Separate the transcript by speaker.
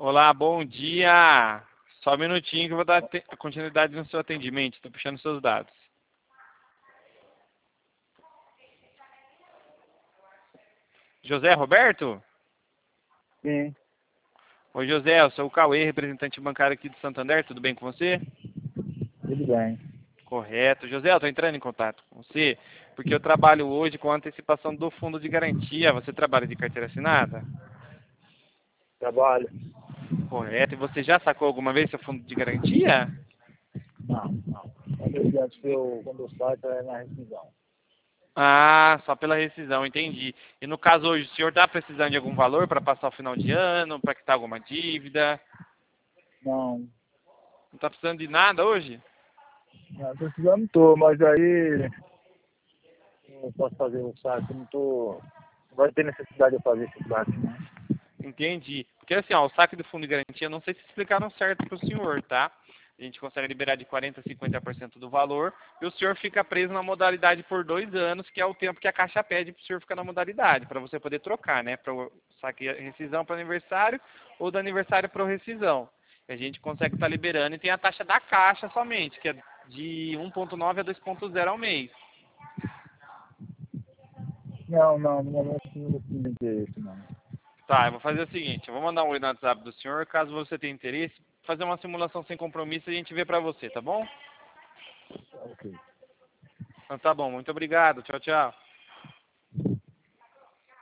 Speaker 1: Olá, bom dia. Só um minutinho que eu vou dar continuidade no seu atendimento. Estou puxando seus dados. José Roberto?
Speaker 2: Sim,
Speaker 1: Oi, José. Eu sou o Cauê, representante bancário aqui do Santander. Tudo bem com você?
Speaker 2: tudo bem.
Speaker 1: Correto. José, eu estou entrando em contato com você porque eu trabalho hoje com a antecipação do fundo de garantia. Você trabalha de carteira assinada?
Speaker 2: Trabalho?
Speaker 1: Correto. E você já sacou alguma vez seu fundo de garantia?
Speaker 2: Não. Quando eu saio, é na rescisão.
Speaker 1: Ah, só pela rescisão, entendi. E no caso hoje, o senhor está precisando de algum valor para passar o final de ano, para quitar alguma dívida?
Speaker 2: Não,
Speaker 1: Não está precisando de nada hoje?
Speaker 2: não precisando tô, mas aí eu posso fazer o saque, não vai ter necessidade de eu fazer esse saque, né?
Speaker 1: Entendi. Porque assim, ó, o saque do fundo de garantia, não sei se explicaram certo para o senhor, tá? A gente consegue liberar de 40% a 50% do valor e o senhor fica preso na modalidade por 2 anos, que é o tempo que a Caixa pede para o senhor ficar na modalidade, para você poder trocar, né? Para o saque rescisão para aniversário ou do aniversário para rescisão. A gente consegue estar liberando e tem a taxa da Caixa somente, que é de 1,9 a 2,0 ao mês.
Speaker 2: Não, no momento não tem interesse, não.
Speaker 1: Tá, eu vou fazer o seguinte, eu vou mandar um oi no WhatsApp do senhor, caso você tenha interesse, fazer uma simulação sem compromisso e a gente vê pra você, tá bom?
Speaker 2: Ok.
Speaker 1: Então tá bom, muito obrigado, tchau, tchau.